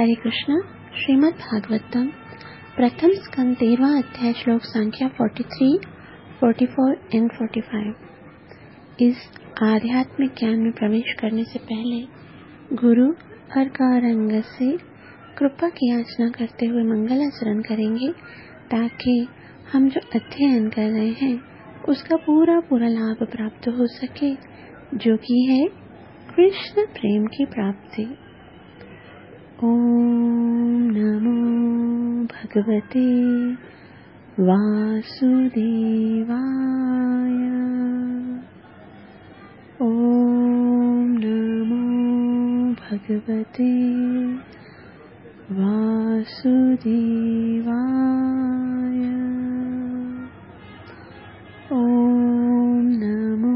हरे कृष्ण। श्रीमद् भागवतम प्रथम स्कंद 13वां अध्याय श्लोक संख्या 43, 44 एंड 45। इस आध्यात्मिक ज्ञान में प्रवेश करने से पहले गुरु और गौरंग से कृपा की याचना करते हुए मंगल आचरण करेंगे ताकि हम जो अध्ययन कर रहे हैं उसका पूरा लाभ प्राप्त हो सके, जो कि है कृष्ण प्रेम की प्राप्ति। ओम नमो भगवते वासुदेवाय। ओम नमो भगवते वासुदेवाय। ओम नमो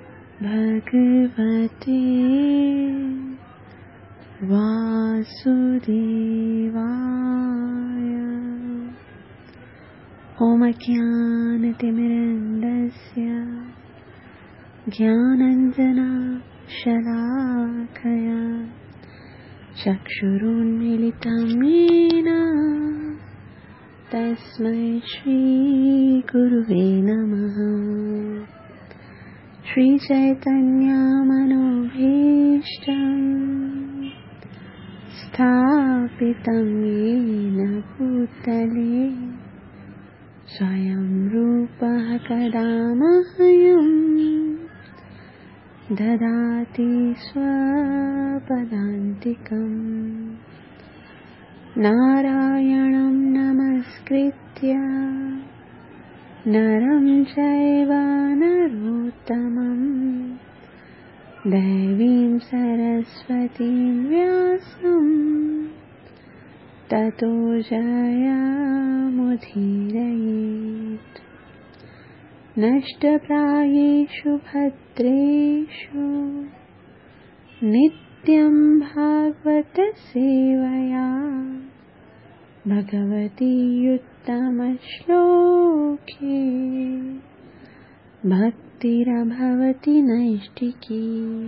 भगवते वासुदेवाय। ओम अज्ञानतिमिरन्दस्य ज्ञानाञ्जनशलाकया चक्षुरुन्मीलितं येन तस्मै श्रीगुरुवे नमः। श्रीचैतन्यमनोभीष्टं स्थापितं येन भूतले स्वयं रूपः कदा मह्यं ददाति स्वपदान्तिकम्। नारायणं नमस्कृत्य नरं चैव नरोत्तमं देवीं सरस्वतीं व्यासं ततो जयमुदीरयेत्। नष्टप्रायेषु भद्रेषु नित्यं भागवतसेवया भगवती उत्तमश्लोके भक्तिरभवति नैष्टिकी।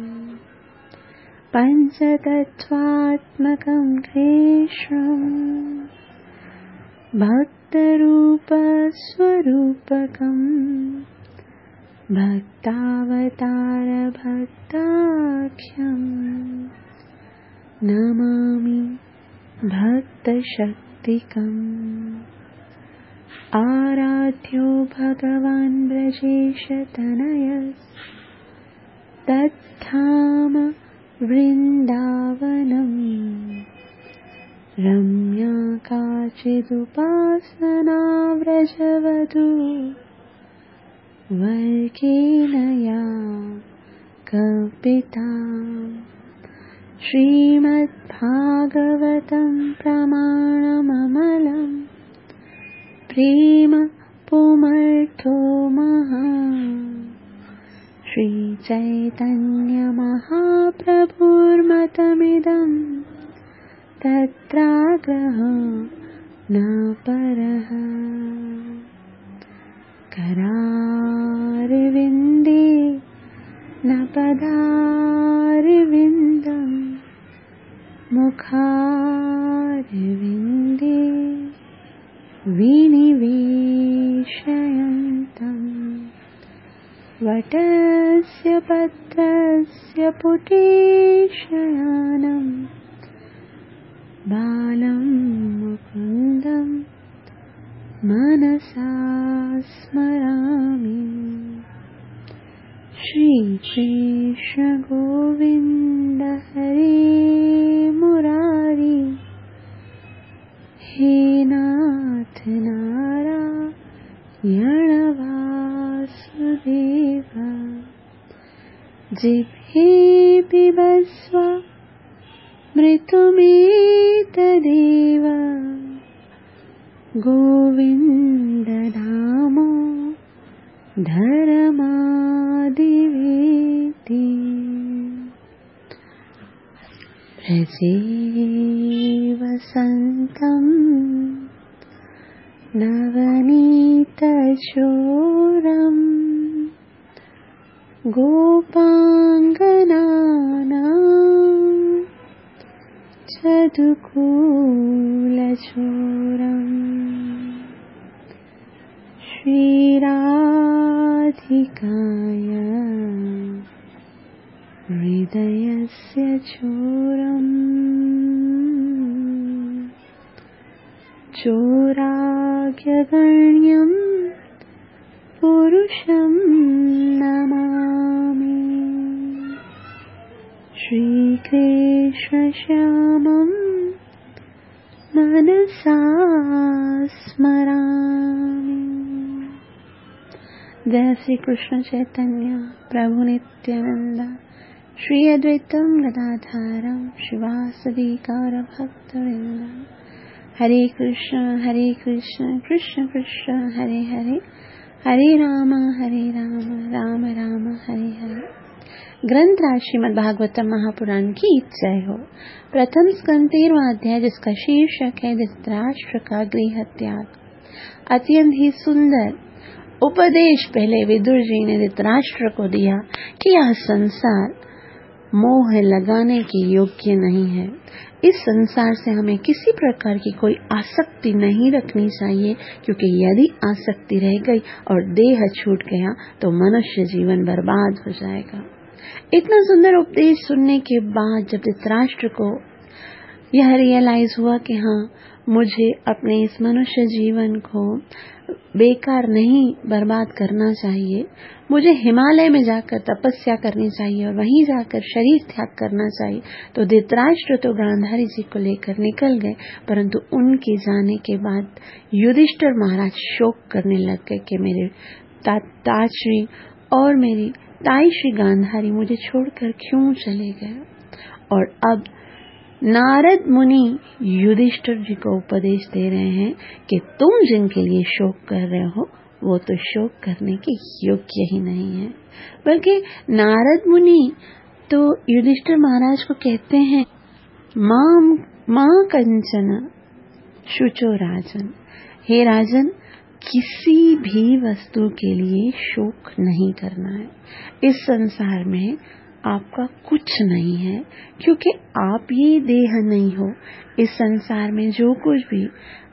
पञ्चतत्त्वात्मकं कृष्णं भक्तरूपस्वरूपकं भक्तावतारभक्ताख्यं नमामि भक्तशक्तिकम्। आराध्यो भगवान् ब्रजेशतनयः तद्धाम वृन्दावनम्। रम्या काचिदुपासना व्रजवधू वर्गेण या कल्पिता। श्रीमद्भागवतं प्रमाणममलं प्रेम पुमर्थो महान्। श्रीचैतन्यमहाप्रभुर्मतमिदं तत्राग्रहो न परः। करारविन्दे न पदारविन्दं मुखारविन्दे विनिवेशयन्तम्। वटस्य पत्रस्य पुटेशयानं बालं मुकुन्दं मनसा स्मरामि। श्रीकृष्ण गोविन्द हरे मुरारी, हे नाथ नारायण वासुदेव। जिह्वे पिबस्व मृतुमेतदेव गोविन्द दामोदरमादिवेति। व्रजे वसन्तं नवनीतचोरम् गोपाङ्गनानां तदुकूलचोरम् श्रीराधिकाय हृदयस्य चोरम् चोराख्यगण्यम् पुरुषं नमामि श्रीकृष्णश्यामं मनसा स्मरामि। जय श्री कृष्ण चैतन्य प्रभु नित्यानंद श्री अद्वैतम गदाधरम शिवासदि गौर भक्तवृंद। हरे कृष्ण कृष्ण कृष्ण हरे हरे, हरे राम राम राम हरे हरे। ग्रंथराज श्रीमद् भागवतम महापुराण की जय हो। प्रथम स्कंद 13वां अध्याय, जिसका शीर्षक है धृतराष्ट्र का गृह त्याग। अत्यंत ही सुंदर उपदेश पहले विदुर जी ने धृतराष्ट्र को दिया कि यह संसार मोह लगाने के योग्य नहीं है। इस संसार से हमें किसी प्रकार की कोई आसक्ति नहीं रखनी चाहिए, क्योंकि यदि आसक्ति रह गई और देह छूट गया तो मनुष्य जीवन बर्बाद हो जाएगा। इतना सुंदर उपदेश सुनने के बाद जब धृतराष्ट्र को यह रियलाइज हुआ कि हाँ, मुझे अपने इस मनुष्य जीवन को बेकार नहीं बर्बाद करना चाहिए, मुझे हिमालय में जाकर तपस्या करनी चाहिए और वहीं जाकर शरीर त्याग करना चाहिए, तो धृतराष्ट्र तो गांधारी जी को लेकर निकल गए। परंतु उनके जाने के बाद युधिष्ठिर महाराज शोक करने लग गए कि मेरे ताश्री और मेरी ताई श्री गांधारी मुझे छोड़कर क्यों चले गए। और अब नारद मुनि युधिष्ठिर जी को उपदेश दे रहे हैं कि तुम जिनके लिए शोक कर रहे हो वो तो शोक करने के योग्य ही नहीं है। बल्कि नारद मुनि तो युधिष्ठिर महाराज को कहते हैं, मां कंचन शुचो राजन, हे राजन, किसी भी वस्तु के लिए शोक नहीं करना है। इस संसार में आपका कुछ नहीं है, क्योंकि आप ये देह नहीं हो। इस संसार में जो कुछ भी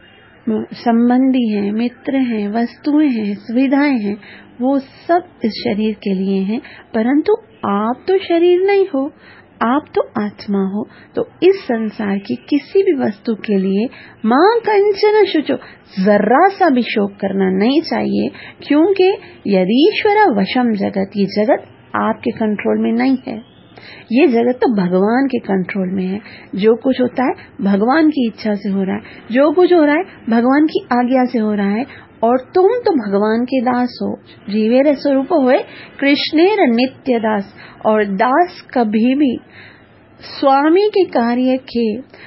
संबंधी हैं, मित्र हैं, वस्तुएं हैं, सुविधाएं हैं, वो सब इस शरीर के लिए हैं। परंतु आप तो शरीर नहीं हो, आप तो आत्मा हो। तो इस संसार की किसी भी वस्तु के लिए मां कंचन शुचो, जरा सा भी शोक करना नहीं चाहिए, क्योंकि यदीश्वर वशम जगत, ये जगत आपके कंट्रोल में नहीं है। ये जगत तो भगवान के कंट्रोल में है। जो कुछ होता है भगवान की इच्छा से हो रहा है, जो कुछ हो रहा है भगवान की आज्ञा से हो रहा है। और तुम तो भगवान के दास हो, जीवेर स्वरूप होए कृष्णेर नित्य दास। और दास कभी भी स्वामी के कार्य के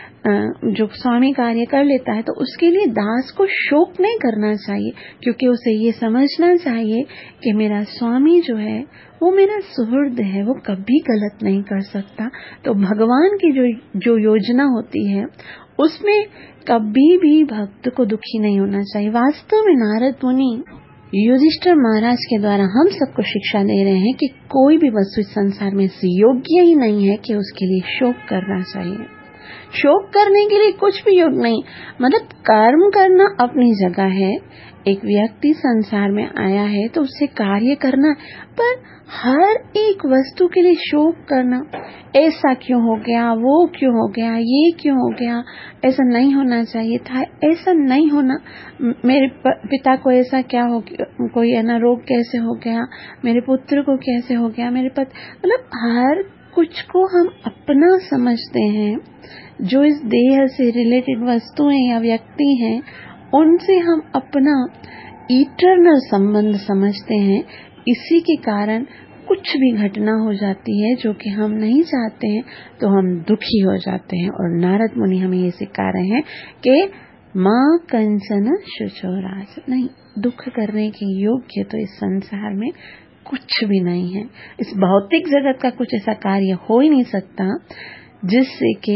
जो स्वामी कार्य कर लेता है तो उसके लिए दास को शोक नहीं करना चाहिए, क्योंकि उसे ये समझना चाहिए कि मेरा स्वामी जो है वो मेरा सुहृद है, वो कभी गलत नहीं कर सकता। तो भगवान की जो योजना होती है उसमें कभी भी भक्त को दुखी नहीं होना चाहिए। वास्तव में नारद मुनि युधिष्ठिर महाराज के द्वारा हम सबको शिक्षा दे रहे हैं कि कोई भी वस्तु इस संसार में योग्य ही नहीं है कि उसके लिए शोक करना चाहिए। शोक करने के लिए कुछ भी योग नहीं, मतलब कर्म करना अपनी जगह है। एक व्यक्ति संसार में आया है तो उससे कार्य करना, पर हर एक वस्तु के लिए शोक करना, ऐसा क्यों हो गया, वो क्यों हो गया, ये क्यों हो गया, ऐसा नहीं होना चाहिए था, ऐसा नहीं होना, मेरे पिता को ऐसा क्या हो गया, कोई अनारोग कैसे हो गया, मेरे पुत्र को कैसे हो गया, मेरे पति, मतलब हर कुछ को हम अपना समझते हैं। जो इस देह से रिलेटेड वस्तुएं या व्यक्ति हैं उनसे हम अपना इटर्नल संबंध समझते हैं। इसी के कारण कुछ भी घटना हो जाती है जो कि हम नहीं चाहते हैं तो हम दुखी हो जाते हैं। और नारद मुनि हमें ये सिखा रहे हैं कि मां कंचन शुचो राज, नहीं, दुख करने के योग्य तो इस संसार में कुछ भी नहीं है। इस भौतिक जगत का कुछ ऐसा कार्य हो ही नहीं सकता जिससे कि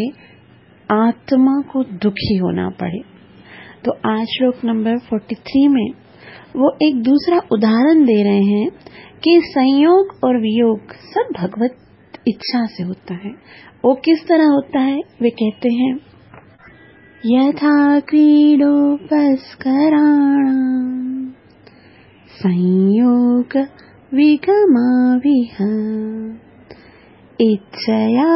आत्मा को दुखी होना पड़े। तो आज श्लोक नंबर 43 में वो एक दूसरा उदाहरण दे रहे हैं कि संयोग और वियोग सब भगवत इच्छा से होता है। वो किस तरह होता है? वे कहते हैं यथा क्रीडोपस्कराणां संयोग विगमाविह इच्छया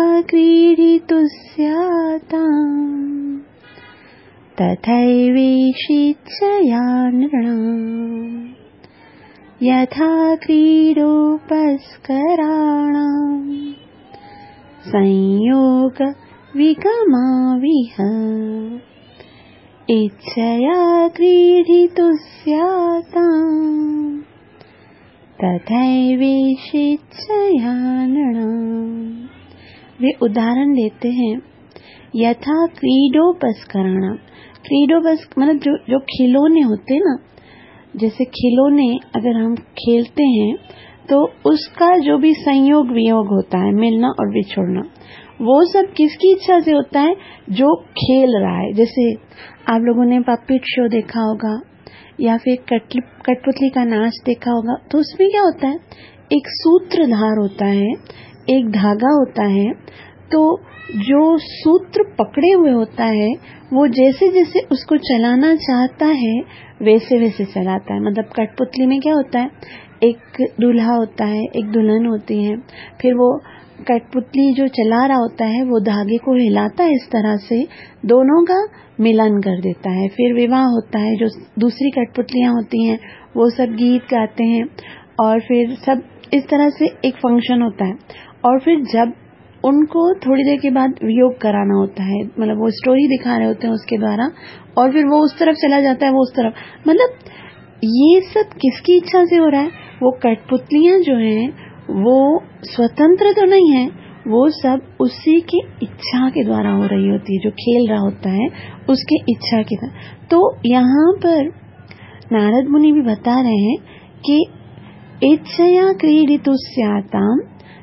क्रीडितुस्याताम् तथैवेशिच्छया नृणाम् यथा क्रीडोपस्कराणां संयोग विगमाविह इच्छया क्रीडितुस्याताम् तथैवेशिच्छया नृणाम्। वे उदाहरण देते हैं यथा क्रीडोपस्कराणां। क्रीडोपस मतलब जो खिलौने होते हैं ना, जैसे खिलौने अगर हम खेलते हैं तो उसका जो भी संयोग वियोग होता है, मिलना और बिछुड़ना, वो सब किसकी इच्छा से होता है? जो खेल रहा है। जैसे आप लोगों ने पपेट शो देखा होगा या फिर कठपुतली का नाच देखा होगा, तो उसमें क्या होता है? एक सूत्रधार होता है, एक धागा होता है, तो जो सूत्र पकड़े हुए होता है वो जैसे जैसे उसको चलाना चाहता है वैसे वैसे चलाता है। मतलब कठपुतली में क्या होता है? एक दूल्हा होता है, एक दुल्हन होती है, फिर वो कठपुतली जो चला रहा होता है वो धागे को हिलाता है, इस तरह से दोनों का मिलन कर देता है। फिर विवाह होता है, जो दूसरी कठपुतलियां होती हैं वो सब गीत गाते हैं और फिर सब इस तरह से एक फंक्शन होता है। और फिर जब उनको थोड़ी देर के बाद वियोग कराना होता है, मतलब वो स्टोरी दिखा रहे होते हैं उसके द्वारा, और फिर वो उस तरफ चला जाता है, वो उस तरफ। मतलब ये सब किसकी इच्छा से हो रहा है? वो कठपुतलियां जो हैं वो स्वतंत्र तो नहीं है, वो सब उसी की इच्छा के द्वारा हो रही होती है। जो खेल रहा होता है उसके इच्छा के द्वारा। तो यहाँ पर नारद मुनि भी बता रहे हैं कि इच्छया क्रीडितुस्याताम्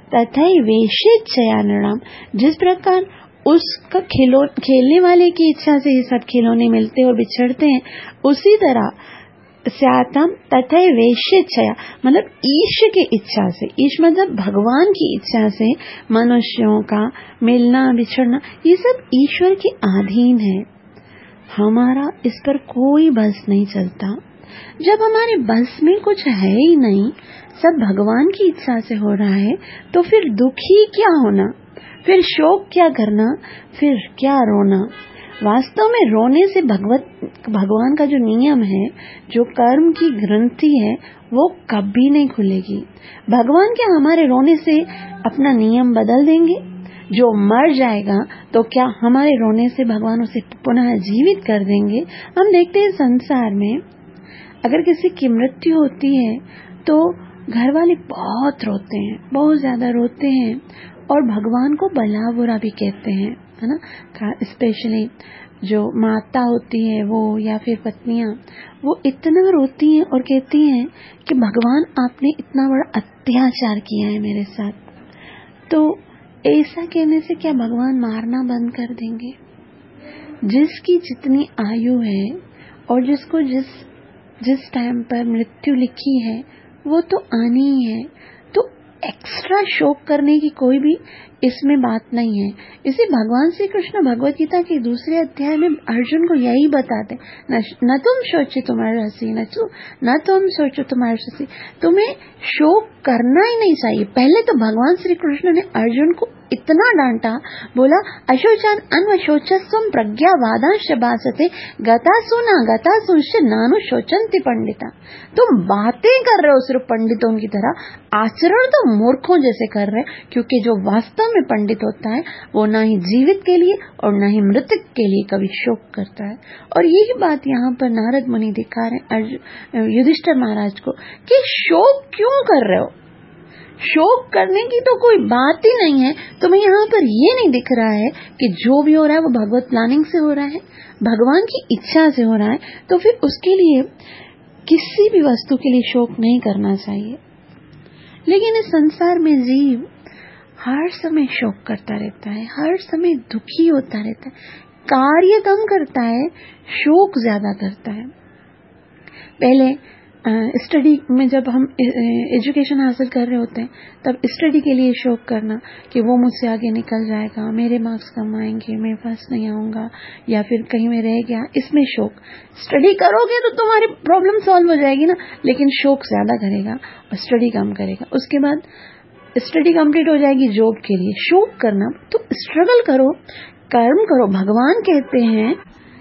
तथैवेशिच्छया नृणाम्। जिस प्रकार उसका खेलने वाले की इच्छा से ये सब खिलौने मिलते और बिछड़ते हैं, उसी तरह स्यातम तथैवेशिच्छया मतलब ईश की इच्छा से, ईश मतलब भगवान की इच्छा से मनुष्यों का मिलना बिछड़ना ये सब ईश्वर के अधीन है। हमारा इस पर कोई बस नहीं चलता। जब हमारे बस में कुछ है ही नहीं, सब भगवान की इच्छा से हो रहा है, तो फिर दुखी क्या होना, फिर शोक क्या करना, फिर क्या रोना। वास्तव में रोने से भगवान का जो नियम है, जो कर्म की ग्रंथि है, वो कभी नहीं खुलेगी। भगवान क्या हमारे रोने से अपना नियम बदल देंगे? जो मर जाएगा तो क्या हमारे रोने से भगवान उसे पुनः जीवित कर देंगे? हम देखते हैं संसार में अगर किसी की मृत्यु होती है तो घर वाले बहुत रोते हैं, बहुत ज्यादा रोते हैं, और भगवान को भला बुरा भी कहते हैं, है ना। स्पेशली जो माता होती है वो या फिर पत्नियां, वो इतना रोती हैं और कहती हैं कि भगवान आपने इतना बड़ा अत्याचार किया है मेरे साथ। तो ऐसा कहने से क्या भगवान मारना बंद कर देंगे? जिसकी जितनी आयु है और जिसको जिस टाइम पर मृत्यु लिखी है वो तो आनी ही है, तो एक्स्ट्रा शोक करने की कोई भी इसमें बात नहीं है। इसे भगवान श्री कृष्ण भगवत गीता के दूसरे अध्याय में अर्जुन को यही बताते, न तुम सोचो तुम्हारे हंसी, न तुम सोचो तुम्हारे हंसी। तुम्हें शोक करना ही नहीं चाहिए। पहले तो भगवान श्री कृष्ण ने अर्जुन को इतना डांटा, बोला अशोचान अन्वशोचस्वम प्रज्ञावादांश भासते गतासुंश्च नानु शोचन्ति पंडिता। तुम बातें कर रहे हो सिर्फ पंडितों की तरह, आचरण तो मूर्खों जैसे कर रहे, क्योंकि जो वास्तव में पंडित होता है वो ना ही जीवित के लिए और ना ही मृतक के लिए कभी शोक करता है। और यही बात यहाँ पर नारद मुनि दिखा रहे युधिष्ठिर महाराज को कि शोक क्यों कर रहे हो? शोक करने की तो कोई बात ही नहीं है। तुम्हें यहाँ पर ये नहीं दिख रहा है कि जो भी हो रहा है वो भगवत प्लानिंग से हो रहा है, भगवान की इच्छा से हो रहा है, तो फिर उसके लिए किसी भी वस्तु के लिए शोक नहीं करना चाहिए। लेकिन इस संसार में जीव हर समय शोक करता रहता है, हर समय दुखी होता रहता है, कार्य कम करता है, शोक ज्यादा करता है। पहले स्टडी में जब हम एजुकेशन हासिल कर रहे होते हैं तब स्टडी के लिए शौक करना कि वो मुझसे आगे निकल जाएगा, मेरे मार्क्स कम आएंगे, मैं पास नहीं आऊंगा, या फिर कहीं में रह गया, इसमें शौक। स्टडी करोगे तो तुम्हारी प्रॉब्लम सॉल्व हो जाएगी ना, लेकिन शौक ज्यादा करेगा और स्टडी कम करेगा। उसके बाद स्टडी कंप्लीट हो जाएगी, जॉब के लिए शौक करना, तो स्ट्रगल करो, कर्म करो। भगवान कहते हैं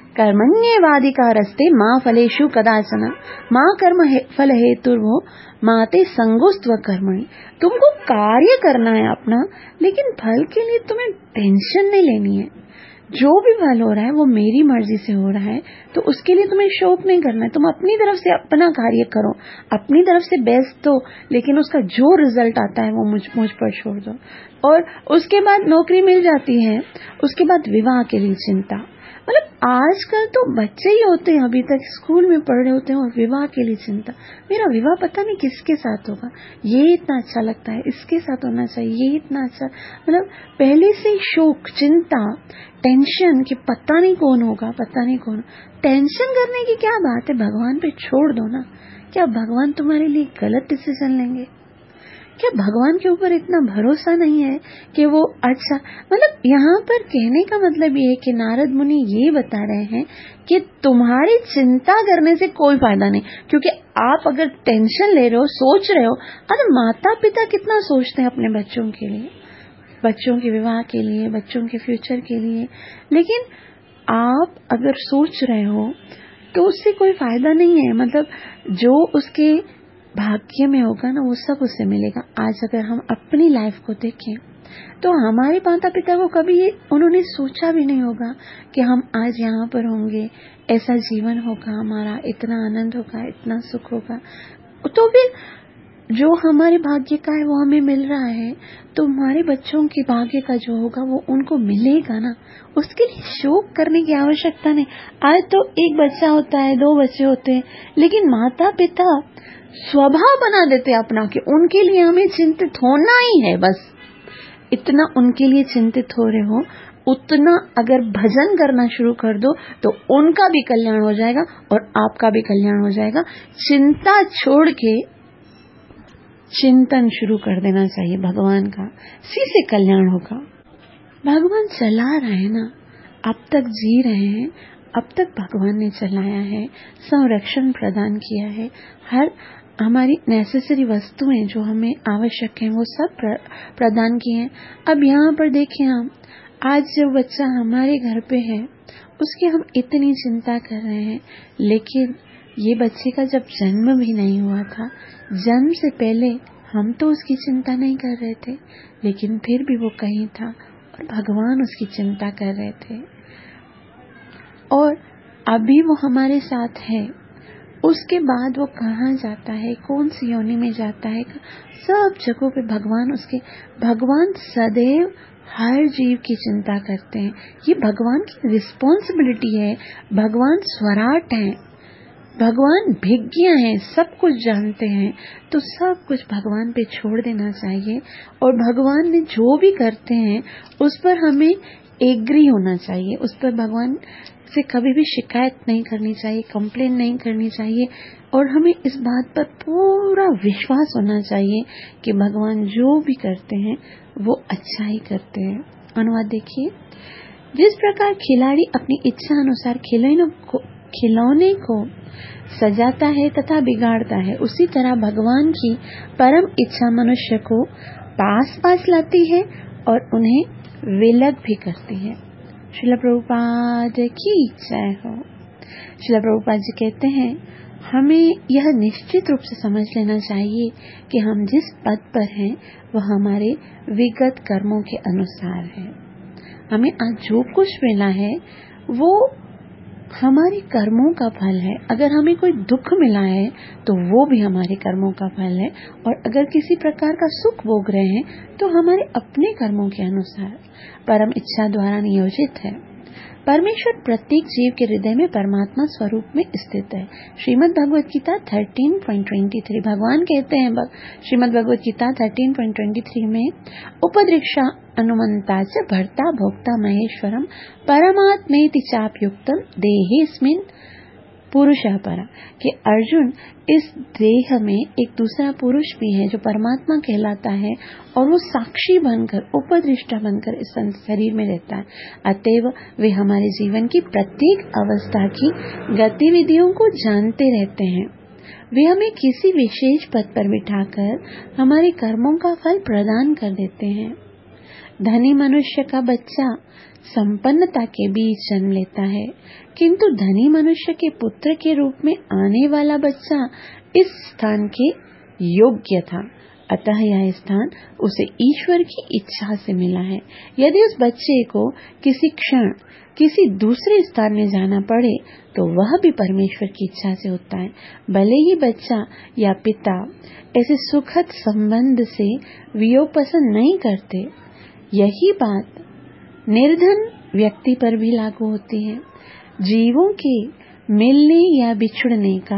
कर्मण्येवाधिकारस्ते माँ फलेषु कदाचन माँ कर्म फल हेतुर्भो माते संगोस्त्व कर्मणि। तुमको कार्य करना है अपना, लेकिन फल के लिए तुम्हें टेंशन नहीं लेनी है। जो भी फल हो रहा है वो मेरी मर्जी से हो रहा है, तो उसके लिए तुम्हें शौक नहीं करना है। तुम अपनी तरफ से अपना कार्य करो, अपनी तरफ से बेस्ट दो, लेकिन उसका जो रिजल्ट आता है वो मुझ पर छोड़ दो। और उसके बाद नौकरी मिल जाती है, उसके बाद विवाह के लिए चिंता। मतलब आजकल तो बच्चे ही होते हैं, अभी तक स्कूल में पढ़ रहे होते हैं और विवाह के लिए चिंता। मेरा विवाह पता नहीं किसके साथ होगा, ये इतना अच्छा लगता है, इसके साथ होना चाहिए, ये इतना अच्छा। मतलब पहले से शौक, चिंता, टेंशन कि पता नहीं कौन होगा, पता नहीं कौन। टेंशन करने की क्या बात है, भगवान पे छोड़ दो ना। क्या भगवान तुम्हारे लिए गलत डिसीजन लेंगे? क्या भगवान के ऊपर इतना भरोसा नहीं है कि वो अच्छा। मतलब यहाँ पर कहने का मतलब ये है कि नारद मुनि ये बता रहे हैं कि तुम्हारी चिंता करने से कोई फायदा नहीं, क्योंकि आप अगर टेंशन ले रहे हो, सोच रहे हो। अरे माता पिता कितना सोचते हैं अपने बच्चों के लिए, बच्चों के विवाह के लिए, बच्चों के फ्यूचर के लिए, लेकिन आप अगर सोच रहे हो तो उससे कोई फायदा नहीं है। मतलब जो उसके भाग्य में होगा ना, वो सब उससे मिलेगा। आज अगर हम अपनी लाइफ को देखें तो हमारे माता पिता को कभी उन्होंने सोचा भी नहीं होगा कि हम आज यहाँ पर होंगे, ऐसा जीवन होगा हमारा, इतना आनंद होगा, इतना सुख होगा। तो फिर जो हमारे भाग्य का है वो हमें मिल रहा है, तो हमारे बच्चों के भाग्य का जो होगा वो उनको मिलेगा ना। उसके लिए शोक करने की आवश्यकता नहीं। आज तो एक बच्चा होता है, 2 बच्चे होते हैं, लेकिन माता पिता स्वभाव बना देते अपना कि उनके लिए हमें चिंतित होना ही है। बस इतना उनके लिए चिंतित हो रहे हो, उतना अगर भजन करना शुरू कर दो तो उनका भी कल्याण हो जाएगा और आपका भी कल्याण हो जाएगा। चिंता छोड़ के चिंतन शुरू कर देना चाहिए भगवान का, इसी से कल्याण होगा। भगवान चला रहे हैं ना, अब तक जी रहे हैं, अब तक भगवान ने चलाया है, संरक्षण प्रदान किया है, हर हमारी नेसेसरी वस्तुएं जो हमें आवश्यक हैं वो सब प्रदान किए हैं। अब यहाँ पर देखें, हम आज जो बच्चा हमारे घर पे है उसकी हम इतनी चिंता कर रहे हैं, लेकिन ये बच्चे का जब जन्म भी नहीं हुआ था, जन्म से पहले हम तो उसकी चिंता नहीं कर रहे थे, लेकिन फिर भी वो कहीं था और भगवान उसकी चिंता कर रहे थे। और अभी वो हमारे साथ है, उसके बाद वो कहाँ जाता है, कौन सी योनि में जाता है, सब जगहों पे भगवान सदैव हर जीव की चिंता करते हैं। ये भगवान की रिस्पॉन्सिबिलिटी है। भगवान स्वराट हैं, भगवान भिज्ञ हैं, सब कुछ जानते हैं, तो सब कुछ भगवान पे छोड़ देना चाहिए। और भगवान ने जो भी करते हैं उस पर हमें एग्री होना चाहिए, उस पर भगवान से कभी भी शिकायत नहीं करनी चाहिए, कंप्लेन नहीं करनी चाहिए, और हमें इस बात पर पूरा विश्वास होना चाहिए कि भगवान जो भी करते हैं वो अच्छा ही करते हैं। अनुवाद देखिए, जिस प्रकार खिलाड़ी अपनी इच्छा अनुसार खिलौने को सजाता है तथा बिगाड़ता है, उसी तरह भगवान की परम इच्छा मनुष्य को पास पास लाती है और उन्हें विलग भी करती है। श्रील प्रभुपाद की जय हो। श्रील प्रभुपाद जी कहते हैं, हमें यह निश्चित रूप से समझ लेना चाहिए कि हम जिस पद पर हैं वह हमारे विगत कर्मों के अनुसार है। हमें आज जो कुछ मिला है वो हमारे कर्मों का फल है। अगर हमें कोई दुख मिला है तो वो भी हमारे कर्मों का फल है, और अगर किसी प्रकार का सुख भोग रहे हैं तो हमारे अपने कर्मों के अनुसार परम इच्छा द्वारा नियोजित है। परमेश्वर प्रत्येक जीव के हृदय में परमात्मा स्वरूप में स्थित है। श्रीमद् भगवत गीता 13.23 भगवान कहते हैं, श्रीमद् भगवत गीता 13.23 में, उपदृक्षा अनुमंता च भर्ता भोक्ता महेश्वरम परमात्मेति चाप्युक्तम देहेस्मिन् पुरुषः परः, कि अर्जुन इस देह में एक दूसरा पुरुष भी है जो परमात्मा कहलाता है और वो साक्षी बनकर, उपदृष्टा बनकर इस शरीर में रहता है। अतएव वे हमारे जीवन की प्रत्येक अवस्था की गतिविधियों को जानते रहते हैं। वे हमें किसी विशेष पद पर बिठाकर हमारे कर्मों का फल प्रदान कर देते हैं। धनी मनुष्य का बच्चा संपन्नता के बीच जन्म लेता है, किंतु धनी मनुष्य के पुत्र के रूप में आने वाला बच्चा इस स्थान के योग्य था। अतः यह स्थान उसे ईश्वर की इच्छा से मिला है। यदि उस बच्चे को किसी क्षण किसी दूसरे स्थान में जाना पड़े तो वह भी परमेश्वर की इच्छा से होता है। भले ही बच्चा या पिता ऐसे सुखद संबंध से वियोग पसंद नहीं करते, यही बात निर्धन व्यक्ति पर भी लागू होती है। जीवों के मिलने या बिछुड़ने का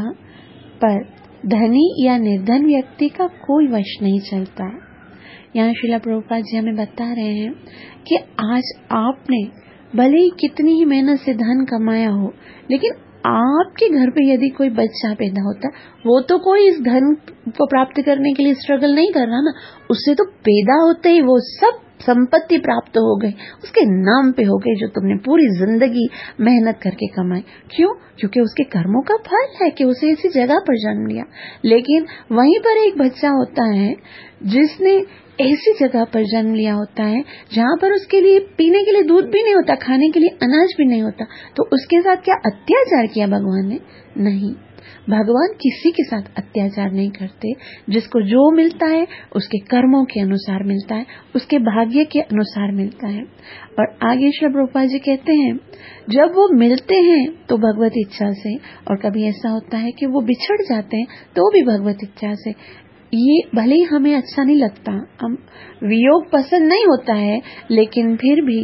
पर धनी या निर्धन व्यक्ति का कोई वश नहीं चलता। यहाँ श्रील प्रभुपाद जी हमें बता रहे हैं कि आज आपने भले ही कितनी ही मेहनत से धन कमाया हो, लेकिन आपके घर पे यदि कोई बच्चा पैदा होता, वो तो कोई इस धन को प्राप्त करने के लिए स्ट्रगल नहीं कर रहा ना, उससे तो पैदा होते ही वो सब संपत्ति प्राप्त हो गई, उसके नाम पे हो गई, जो तुमने पूरी जिंदगी मेहनत करके कमाई। क्यों? क्योंकि उसके कर्मों का फल है कि उसे इसी जगह पर जन्म लिया। लेकिन वहीं पर एक बच्चा होता है जिसने ऐसी जगह पर जन्म लिया होता है जहाँ पर उसके लिए पीने के लिए दूध भी नहीं होता, खाने के लिए अनाज भी नहीं होता, तो उसके साथ क्या अत्याचार किया भगवान ने? नहीं, भगवान किसी के साथ अत्याचार नहीं करते। जिसको जो मिलता है उसके कर्मों के अनुसार मिलता है, उसके भाग्य के अनुसार मिलता है। और आगे श्री प्रभुपाद जी कहते हैं, जब वो मिलते हैं तो भगवत इच्छा से, और कभी ऐसा होता है कि वो बिछड़ जाते हैं तो भी भगवत इच्छा से। ये भले ही हमें अच्छा नहीं लगता, हम वियोग पसंद नहीं होता है, लेकिन फिर भी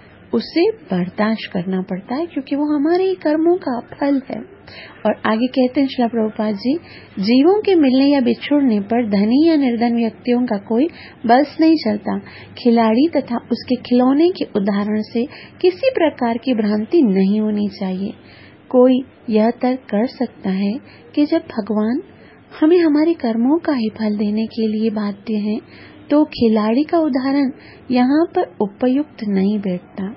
उसे बर्दाश्त करना पड़ता है क्योंकि वो हमारे ही कर्मों का फल है। और आगे कहते हैं श्रील प्रभुपाद जी, जीवों के मिलने या बिछुड़ने पर धनी या निर्धन व्यक्तियों का कोई बस नहीं चलता। खिलाड़ी तथा उसके खिलौने के उदाहरण से किसी प्रकार की भ्रांति नहीं होनी चाहिए। कोई यह तर्क कर सकता है कि जब भगवान हमें हमारे कर्मों का ही फल देने के लिए बाध्य हैं, तो खिलाड़ी का उदाहरण यहाँ पर उपयुक्त नहीं बैठता।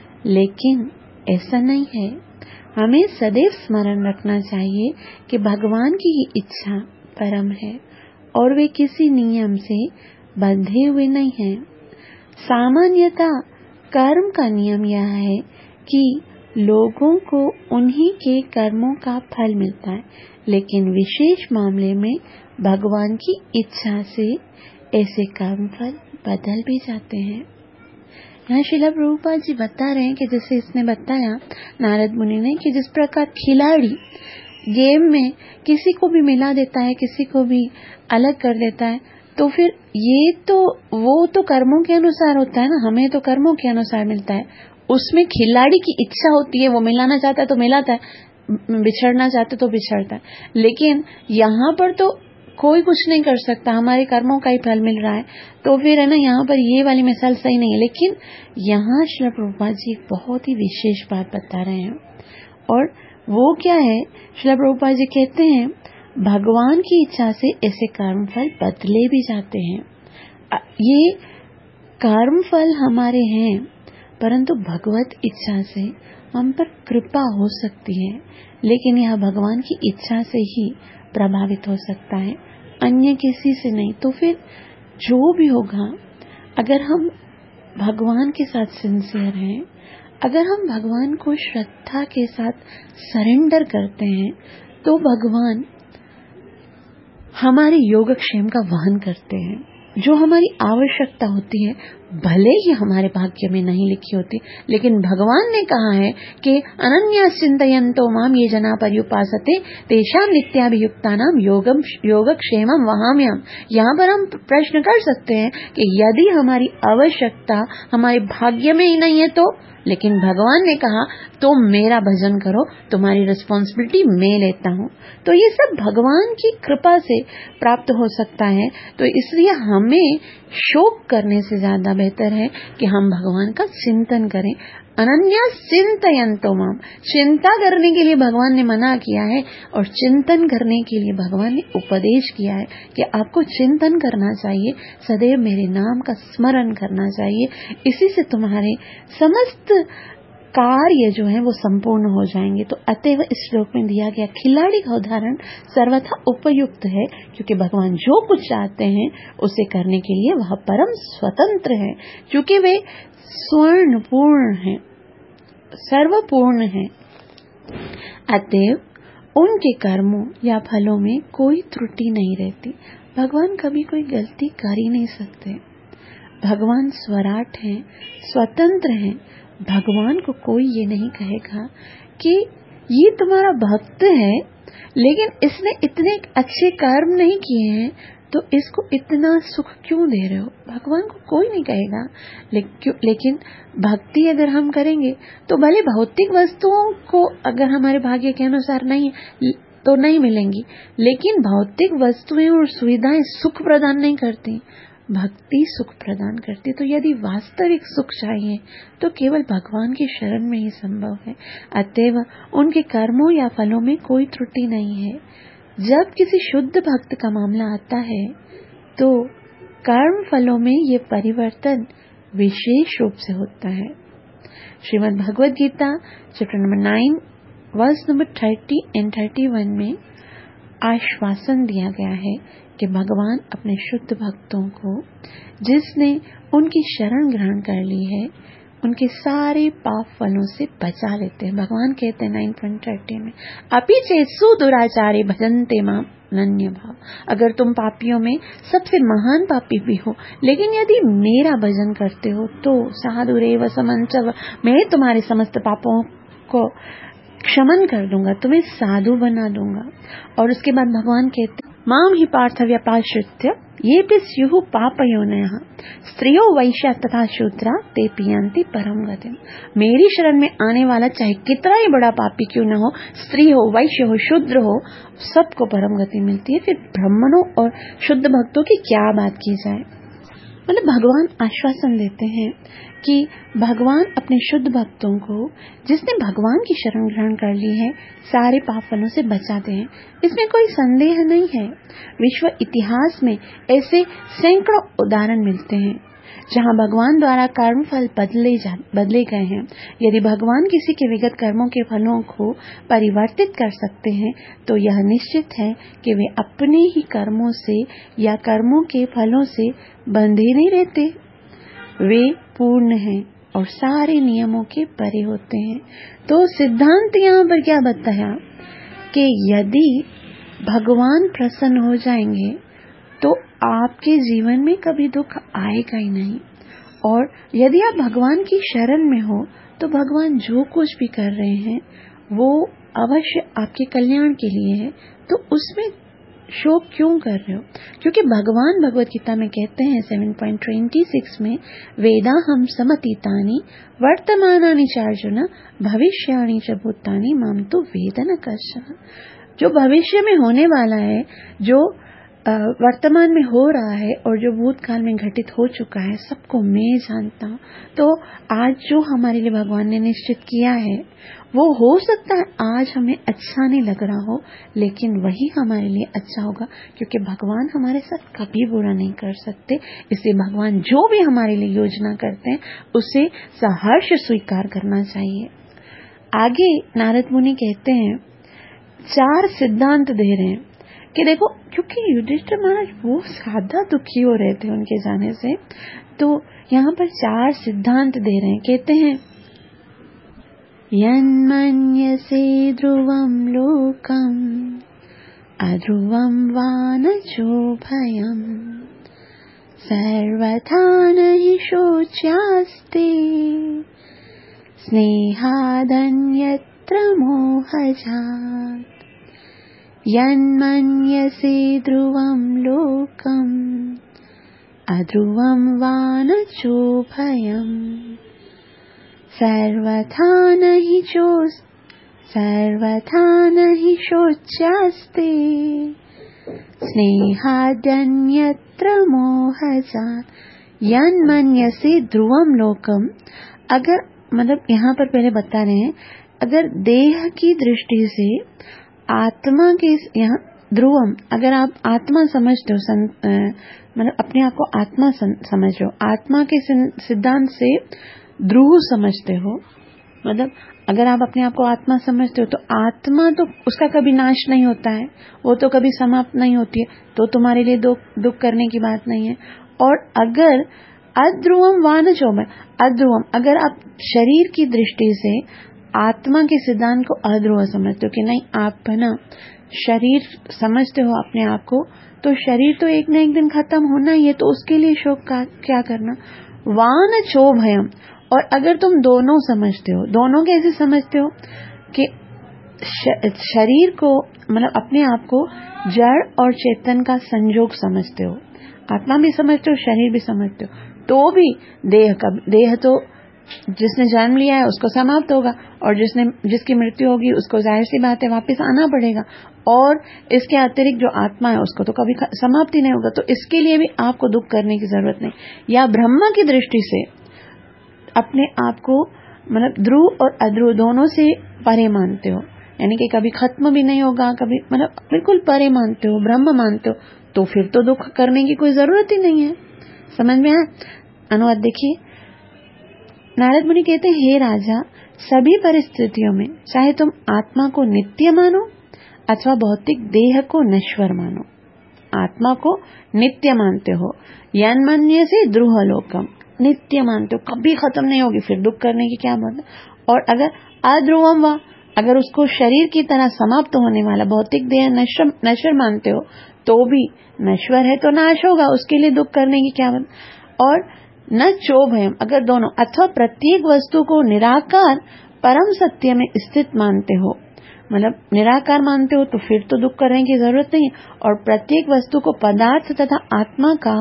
लेकिन ऐसा नहीं है। हमें सदैव स्मरण रखना चाहिए कि भगवान की ही इच्छा परम है और वे किसी नियम से बंधे हुए नहीं हैं। सामान्यतः कर्म का नियम यह है कि लोगों को उन्हीं के कर्मों का फल मिलता है, लेकिन विशेष मामले में भगवान की इच्छा से ऐसे कर्म फल बदल भी जाते हैं। यहाँ श्रील प्रभुपाद जी बता रहे हैं कि जैसे इसने बताया नारद मुनि ने कि जिस प्रकार खिलाड़ी गेम में किसी को भी मिला देता है, किसी को भी अलग कर देता है, तो फिर ये तो वो तो कर्मों के अनुसार होता है ना, हमें तो कर्मों के अनुसार मिलता है। उसमें खिलाड़ी की इच्छा होती है, वो मिलाना चाहता है तो मिलाता है, बिछड़ना चाहते तो बिछड़ता है। लेकिन यहाँ पर तो कोई कुछ नहीं कर सकता, हमारे कर्मों का ही फल मिल रहा है। तो फिर है ना, यहाँ पर ये वाली मिसाल सही नहीं है। लेकिन यहाँ श्रील प्रभुपाद जी एक बहुत ही विशेष बात बता रहे हैं, और वो क्या है? श्रील प्रभुपाद जी कहते हैं, भगवान की इच्छा से ऐसे कर्म फल बदले भी जाते हैं। ये कर्म फल हमारे हैं, परंतु भगवत इच्छा से हम पर कृपा हो सकती है, लेकिन यह भगवान की इच्छा से ही प्रभावित हो सकता है, अन्य किसी से नहीं। तो फिर जो भी होगा, अगर हम भगवान के साथ सिंसियर हैं, अगर हम भगवान को श्रद्धा के साथ सरेंडर करते हैं, तो भगवान हमारे योगक्षेम का वहन करते हैं। जो हमारी आवश्यकता होती है भले ही हमारे भाग्य में नहीं लिखी होती, लेकिन भगवान ने कहा है कि अनन्या चिंतयन्तो माम ये जना पर्युपासते तेषां नित्याभियुक्तानां योगक्षेमं वहाम्यहम्। यहाँ पर हम प्रश्न कर सकते हैं कि यदि हमारी आवश्यकता हमारे भाग्य में ही नहीं है तो, लेकिन भगवान ने कहा तो मेरा भजन करो, तुम्हारी रिस्पॉन्सिबिलिटी मैं लेता हूँ। तो ये सब भगवान की कृपा से प्राप्त हो सकता है। तो इसलिए हमें शोक करने से ज्यादा बेहतर है कि हम भगवान का चिंतन करें। अनन्या चिंतयन्तो माम, चिंता करने के लिए भगवान ने मना किया है और चिंतन करने के लिए भगवान ने उपदेश किया है कि आपको चिंतन करना चाहिए, सदैव मेरे नाम का स्मरण करना चाहिए, इसी से तुम्हारे समस्त कार्य जो है वो संपूर्ण हो जाएंगे। तो अतएव इस श्लोक में दिया गया खिलाड़ी का उदाहरण सर्वथा उपयुक्त है, क्योंकि भगवान जो कुछ चाहते हैं उसे करने के लिए वह परम स्वतंत्र है, क्योंकि वे स्वर्ण पूर्ण है, सर्वपूर्ण है। अतएव उनके कर्मों या फलों में कोई त्रुटि नहीं रहती। भगवान कभी कोई गलती कर ही नहीं सकते। भगवान स्वराट हैं, स्वतंत्र हैं। भगवान को कोई ये नहीं कहेगा कि ये तुम्हारा भक्त है लेकिन इसने इतने अच्छे कर्म नहीं किए हैं तो इसको इतना सुख क्यों दे रहे हो। भगवान को कोई नहीं कहेगा। लेकिन भक्ति अगर हम करेंगे तो भले भौतिक वस्तुओं को अगर हमारे भाग्य के अनुसार नहीं तो नहीं मिलेंगी, लेकिन भौतिक वस्तुएं और सुविधाएं सुख प्रदान नहीं करती, भक्ति सुख प्रदान करती। तो यदि वास्तविक सुख चाहिए तो केवल भगवान की शरण में ही संभव है। अतएव उनके कर्मों या फलों में कोई त्रुटि नहीं है। जब किसी शुद्ध भक्त का मामला आता है तो कर्म फलों में ये परिवर्तन विशेष रूप से होता है। Shrimad Bhagavad Gita chapter number 9 verse number 30 and 31 में आश्वासन दिया गया है कि भगवान अपने शुद्ध भक्तों को, जिसने उनकी शरण ग्रहण कर ली है, उनके सारे पाप फलों से बचा लेते हैं। भगवान कहते हैं 9.30 में, अपि चेत्सु दुराचारे भजन्ते माम अनन्य भाव। अगर तुम पापियों में सबसे महान पापी भी हो लेकिन यदि मेरा भजन करते हो तो साधुरेव समंचव, मैं तुम्हारे समस्त पापों को क्षमन कर दूंगा, तुम्हें साधु बना दूंगा। और उसके बाद भगवान कहते माम ही पार्थ व्यपाश्रित्य ये भी स्युः पापयोनयः स्त्रियो वैश्या तथा शूद्रा ते पियन्ति परम गतिम्। मेरी शरण में आने वाला चाहे कितना ही बड़ा पापी क्यों न हो, स्त्री हो, वैश्य हो, शूद्र हो, सबको परम गति मिलती है। फिर ब्राह्मणों और शुद्ध भक्तों की क्या बात की जाए। मतलब भगवान आश्वासन देते हैं कि भगवान अपने शुद्ध भक्तों को, जिसने भगवान की शरण ग्रहण कर ली है, सारे पाप फलों से बचाते हैं। इसमें कोई संदेह नहीं है। विश्व इतिहास में ऐसे सैकड़ों उदाहरण मिलते हैं जहां भगवान द्वारा कर्म फल बदले गए हैं। यदि भगवान किसी के विगत कर्मों के फलों को परिवर्तित कर सकते हैं तो यह निश्चित है कि वे अपने ही कर्मों से या कर्मों के फलों से बंधे नहीं रहते। वे पूर्ण हैं और सारे नियमों के परे होते हैं। तो सिद्धांत यहाँ पर क्या बताया कि यदि भगवान प्रसन्न हो जाएंगे तो आपके जीवन में कभी दुख आएगा ही नहीं। और यदि आप भगवान की शरण में हो तो भगवान जो कुछ भी कर रहे हैं वो अवश्य आपके कल्याण के लिए है। तो उसमें शोक क्यों कर रहे हो? क्योंकि भगवान भगवद गीता में कहते हैं 7.26 में, वेदा हम समतीतानि वर्तमानानि चार्जुन भविष्याणि च भूतानि माम तो वेद न कश्चन। जो भविष्य में होने वाला है, जो वर्तमान में हो रहा है और जो भूतकाल में घटित हो चुका है, सबको मैं जानता हूँ। तो आज जो हमारे लिए भगवान ने निश्चित किया है वो हो सकता है आज हमें अच्छा नहीं लग रहा हो, लेकिन वही हमारे लिए अच्छा होगा, क्योंकि भगवान हमारे साथ कभी बुरा नहीं कर सकते। इसलिए भगवान जो भी हमारे लिए योजना करते हैं उसे सहर्ष स्वीकार करना चाहिए। आगे नारद मुनि कहते हैं, 4 सिद्धांत दे रहे हैं कि देखो, क्योंकि युधिष्ठिर महाराज वो ज्यादा दुखी हो रहे थे उनके जाने से, तो यहाँ पर 4 सिद्धांत दे रहे हैं। कहते हैं, यन्मन्यसे ध्रुवं लोकम् अध्रुवं वा न चोभयम् सर्वथा न हि शोच्यास्ते स्नेहादन्यत्र मोहजात्। यन्मन्यसे ध्रुवं लोकम् अध्रुवं वा न चोभयम् सर्वथा न हि शोच्यास्ते स्नेहादन्यत्र मोहजात्। यन मन्यसे ध्रुवम लोकम, अगर मतलब यहाँ पर पहले बता रहे हैं, अगर देह की दृष्टि से आत्मा के यहाँ ध्रुवम, अगर आप आत्मा समझते हो, मतलब अपने आप को आत्मा समझ रहे हो, आत्मा के सिद्धांत से ध्रुव समझते हो, मतलब अगर आप अपने आप को आत्मा समझते हो तो आत्मा तो उसका कभी नाश नहीं होता है, वो तो कभी समाप्त नहीं होती है, तो तुम्हारे लिए दुख करने की बात नहीं है। और अगर अध्रुवम वान चोम, अध्रुवम, अगर आप शरीर की दृष्टि से आत्मा के सिद्धांत को अध्रुव समझते हो कि नहीं, आप है ना शरीर समझते हो अपने आप को, तो शरीर तो एक न एक दिन खत्म होना ही है, तो उसके लिए शोक का क्या करना। वान चो भयम, और अगर तुम दोनों समझते हो, दोनों कैसे समझते हो कि शरीर को मतलब अपने आप को जड़ और चेतन का संयोग समझते हो, आत्मा भी समझते हो, शरीर भी समझते हो, तो भी देह तो जिसने जन्म लिया है उसको समाप्त होगा, और जिसकी मृत्यु होगी उसको जाहिर सी बात है वापस आना पड़ेगा, और इसके अतिरिक्त जो आत्मा है उसको तो कभी समाप्त ही नहीं होगा, तो इसके लिए भी आपको दुख करने की जरूरत नहीं। या ब्रह्म की दृष्टि से अपने आप को मतलब ध्रुव और अध्रुव दोनों से परे मानते हो, यानी कि कभी खत्म भी नहीं होगा, कभी मतलब बिल्कुल परे मानते हो, ब्रह्म मानते हो, तो फिर तो दुख करने की कोई जरूरत ही नहीं है। समझ में आया? अनुवाद देखिए, नारद मुनि कहते हैं, हे राजा, सभी परिस्थितियों में चाहे तुम आत्मा को नित्य मानो अथवा भौतिक देह को नश्वर मानो, आत्मा को नित्य मानते हो, यन मन्य से ध्रुव लोकम, नित्य मानते हो, कभी खत्म नहीं होगी, फिर दुख करने की क्या बात है। और अगर अध्रुवम व, अगर उसको शरीर की तरह समाप्त होने वाला भौतिक देह नश्वर मानते हो, तो भी नश्वर है तो नाश होगा, उसके लिए दुख करने की क्या बात। और न चोभयम, अगर दोनों अथवा प्रत्येक वस्तु को निराकार परम सत्य में स्थित मानते हो, मतलब निराकार मानते हो, तो फिर तो दुख करने की जरूरत नहीं है। और प्रत्येक वस्तु को पदार्थ तथा आत्मा का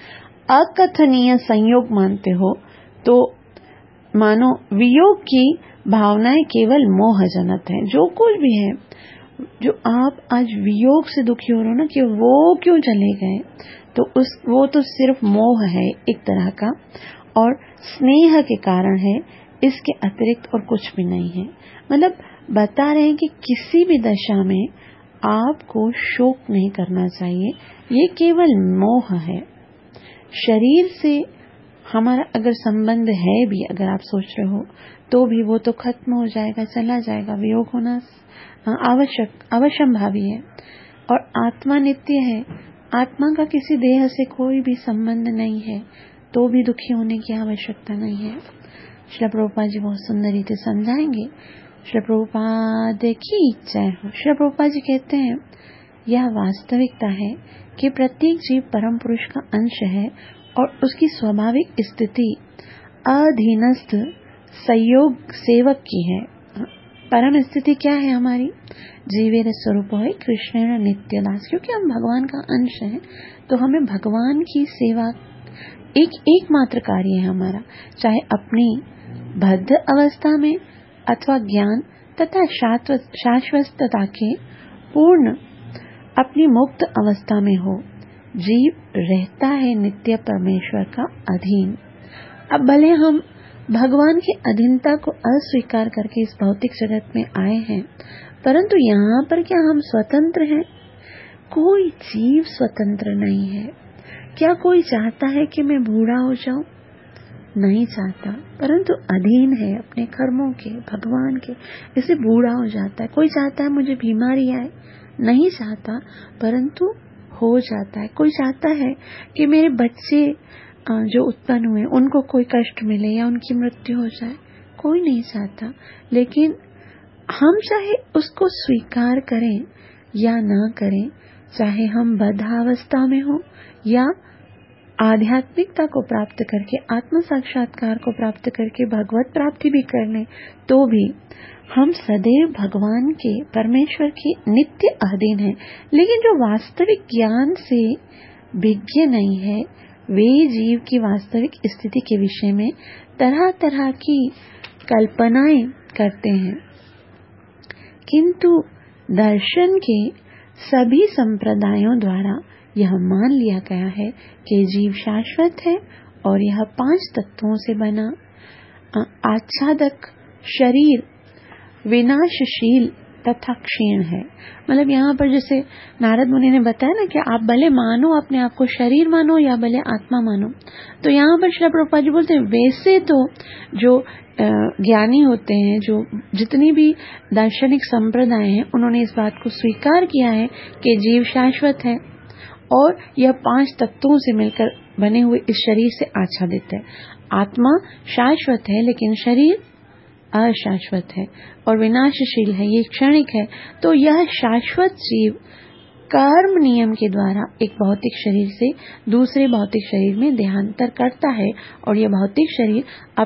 अकथनीय संयोग मानते हो, तो मानो वियोग की भावनाएं केवल मोहजनक है। जो कुछ भी है, जो आप आज वियोग से दुखी हो रहे हो ना कि वो क्यों चले गए, तो वो तो सिर्फ मोह है एक तरह का, और स्नेह के कारण है, इसके अतिरिक्त और कुछ भी नहीं है। मतलब बता रहे हैं कि किसी भी दशा में आपको शोक नहीं करना चाहिए, ये केवल मोह है। शरीर से हमारा अगर संबंध है भी, अगर आप सोच रहे हो, तो भी वो तो खत्म हो जाएगा, चला जाएगा, वियोग होना अवश्यंभावी है। और आत्मा नित्य है, आत्मा का किसी देह से कोई भी संबंध नहीं है, तो भी दुखी होने की आवश्यकता नहीं है। श्री प्रभुपाद जी बहुत सुंदर रीति समझाएंगे। श्री प्रभुपाद की जय हो। श्री प्रभुपाद जी कहते हैं, यह वास्तविकता है कि प्रत्येक जीव परम पुरुष का अंश है और उसकी स्वाभाविक स्थिति अधीनस्थ संयोग सेवक की है। परम स्थिति क्या है हमारी? जीवेर स्वरूप है कृष्ण नित्य दास, क्योंकि हम भगवान का अंश हैं, तो हमें भगवान की सेवा एक मात्र कार्य है हमारा, चाहे अपनी बद्ध अवस्था में अथवा ज्ञान तथा शाश्वतता के पूर्ण अपनी मुक्त अवस्था में हो। जीव रहता है नित्य परमेश्वर का अधीन। अब भले हम भगवान की अधीनता को अस्वीकार करके इस भौतिक जगत में आए हैं, परंतु यहाँ पर क्या हम स्वतंत्र हैं? कोई जीव स्वतंत्र नहीं है। क्या कोई चाहता है कि मैं बूढ़ा हो जाऊं? नहीं चाहता, परंतु अधीन है अपने कर्मों के, भगवान के, इसलिए बूढ़ा हो जाता है। कोई चाहता है मुझे बीमारी आए? नहीं चाहता, परंतु हो जाता है। कोई चाहता है कि मेरे बच्चे जो उत्पन्न हुए उनको कोई कष्ट मिले या उनकी मृत्यु हो जाए? कोई नहीं चाहता, लेकिन हम चाहे उसको स्वीकार करें या ना करें, चाहे हम बद्धावस्था में हो या आध्यात्मिकता को प्राप्त करके, आत्म साक्षात्कार को प्राप्त करके भगवत प्राप्ति भी कर लें, तो भी हम सदैव भगवान के, परमेश्वर की नित्य अधीन हैं। लेकिन जो वास्तविक ज्ञान से विज्ञ नहीं है, वे जीव की वास्तविक स्थिति के विषय में तरह तरह की कल्पनाएं करते हैं। किंतु दर्शन के सभी संप्रदायों द्वारा यह मान लिया गया है कि जीव शाश्वत है और यह 5 तत्वों से बना आच्छादक शरीर विनाशशील तथा क्षीण है। मतलब यहाँ पर जैसे नारद मुनि ने बताया ना कि आप भले मानो अपने आप को शरीर मानो या भले आत्मा मानो, तो यहाँ पर श्रील प्रभुपाद जी बोलते हैं वैसे तो जो ज्ञानी होते हैं, जो जितनी भी दार्शनिक संप्रदाय हैं, उन्होंने इस बात को स्वीकार किया है कि जीव शाश्वत है और यह 5 तत्वों से मिलकर बने हुए इस शरीर से आच्छादित है। आत्मा शाश्वत है लेकिन शरीर अशाश्वत है और विनाशशील है, ये क्षणिक है। तो यह शाश्वत जीव कर्म नियम के द्वारा एक भौतिक शरीर से दूसरे भौतिक शरीर में देहांतर करता है और यह भौतिक शरीर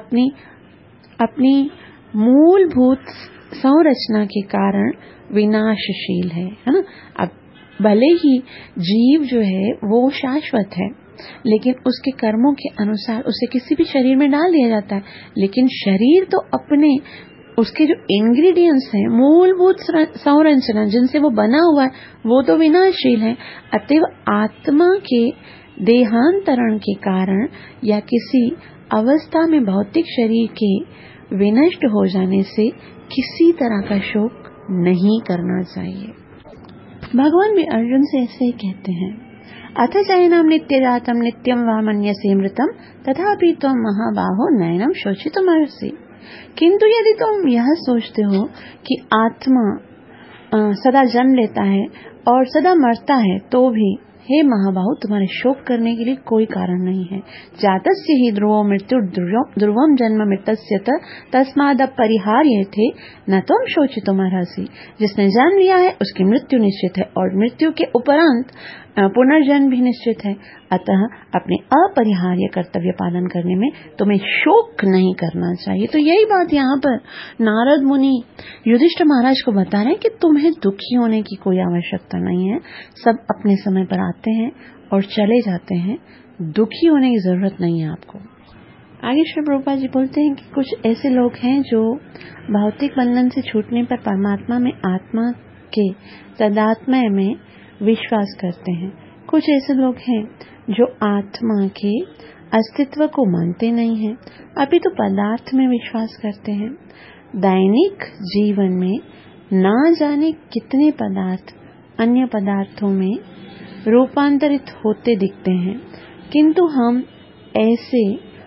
अपनी मूलभूत संरचना के कारण विनाशशील है ना। अब भले ही जीव जो है वो शाश्वत है, लेकिन उसके कर्मों के अनुसार उसे किसी भी शरीर में डाल दिया जाता है, लेकिन शरीर तो अपने उसके जो इंग्रेडिएंट्स हैं, मूलभूत संरचना जिनसे वो बना हुआ है, वो तो विनाशशील है। अतएव आत्मा के देहांतरण के कारण या किसी अवस्था में भौतिक शरीर के विनष्ट हो जाने से किसी तरह का शोक नहीं करना चाहिए। भगवान भी अर्जुन से ऐसे ही कहते हैं, अथ चैनम नित्य जातम नित्यम वा मन्यसे मृतम तथापि त्वं महाबाहो नैनम शोचितुमर्हसि। किंतु यदि तुम यह सोचते हो कि आत्मा सदा जन्म लेता है और सदा मरता है, तो भी हे महाबाहु तुम्हारे शोक करने के लिए कोई कारण नहीं है। जातस्य ही ध्रुवो मृत्यु ध्रुवम जन्म मृतस्य तस्माद् अपरिहार्यते न त्वं शोचितुमर्हसि। जिसने जन्म लिया है उसकी मृत्यु निश्चित है और मृत्यु के उपरांत पुनर्जन्म भी निश्चित है। अतः अपने अपरिहार्य कर्तव्य पालन करने में तुम्हें शोक नहीं करना चाहिए। तो यही बात यहाँ पर नारद मुनि युधिष्ठिर महाराज को बता रहे हैं कि तुम्हें दुखी होने की कोई आवश्यकता नहीं है। सब अपने समय पर आते हैं और चले जाते हैं, दुखी होने की जरूरत नहीं है आपको। आगे श्री प्रभुपाद जी बोलते हैं कि कुछ ऐसे लोग हैं जो भौतिक बंधन से छूटने पर परमात्मा में आत्मा के तदात्मय में विश्वास करते हैं। कुछ ऐसे लोग हैं जो आत्मा के अस्तित्व को मानते नहीं हैं, अभी तो पदार्थ में विश्वास करते हैं। दैनिक जीवन में ना जाने कितने पदार्थ अन्य पदार्थों में रूपांतरित होते दिखते हैं, किंतु हम ऐसे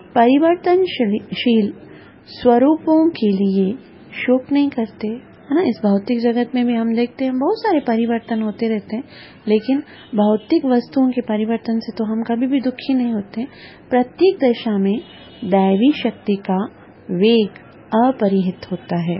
परिवर्तनशील स्वरूपों के लिए शोक नहीं करते, है ना। इस भौतिक जगत में भी हम देखते हैं बहुत सारे परिवर्तन होते रहते हैं, लेकिन भौतिक वस्तुओं के परिवर्तन से तो हम कभी भी दुखी नहीं होते। प्रत्येक दशा में दैवी शक्ति का वेग अपरिहित होता है,